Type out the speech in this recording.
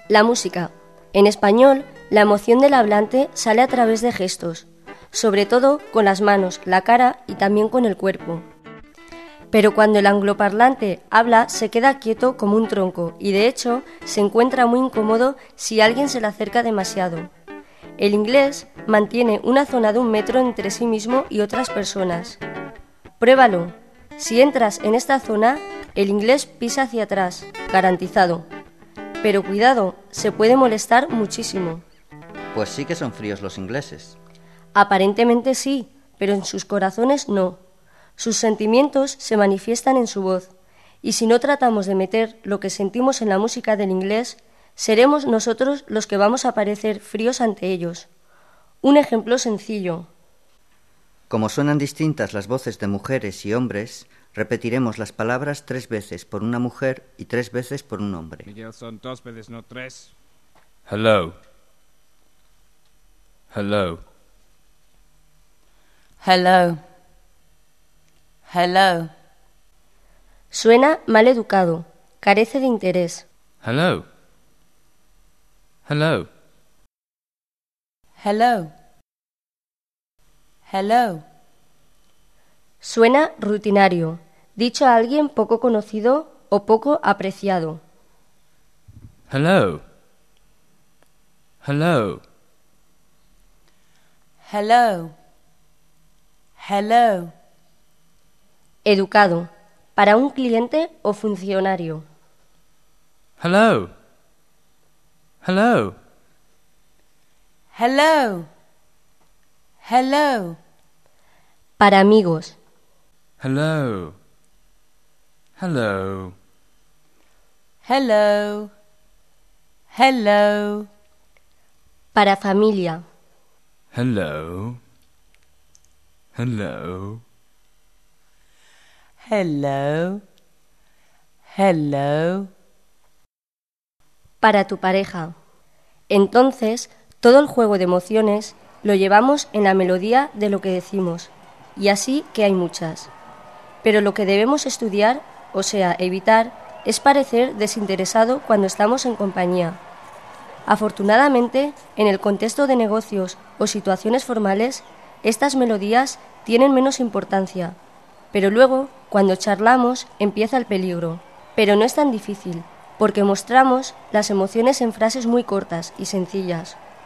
La música. En español, la emoción del hablante sale a través de gestos, sobre todo con las manos, la cara y también con el cuerpo. Pero cuando el angloparlante habla, se queda quieto como un tronco y de hecho se encuentra muy incómodo si alguien se le acerca demasiado. El inglés mantiene una zona de 1 metro entre sí mismo y otras personas. Pruébalo. Si entras en esta zona, el inglés pisa hacia atrás, garantizado. Pero cuidado, se puede molestar muchísimo. Pues sí que son fríos los ingleses. Aparentemente sí, pero en sus corazones no. Sus sentimientos se manifiestan en su voz, y si no tratamos de meter lo que sentimos en la música del inglés, seremos nosotros los que vamos a parecer fríos ante ellos. Un ejemplo sencillo. Como suenan distintas las voces de mujeres y hombres, repetiremos las palabras 3 veces por una mujer y 3 veces por un hombre. Miguel, son 2 veces, no 3. Hello. Hello. Hello. Hello. Suena mal educado, carece de interés. Hello. Hello. Hello. Hello. Suena rutinario, dicho a alguien poco conocido o poco apreciado. Hello. Hello. Hello. Hello. Educado, para un cliente o funcionario. Hello. Hello. Hello. Hello. Para amigos. Hello. Hello. Hello. Hello. Para familia. Hello. Hello. Hello. Hello. Para tu pareja. Entonces, todo el juego de emociones lo llevamos en la melodía de lo que decimos, y así que hay muchas. Pero lo que debemos estudiar, o sea, evitar, es parecer desinteresado cuando estamos en compañía. Afortunadamente, en el contexto de negocios o situaciones formales, estas melodías tienen menos importancia, pero luego, cuando charlamos, empieza el peligro. Pero no es tan difícil, porque mostramos las emociones en frases muy cortas y sencillas.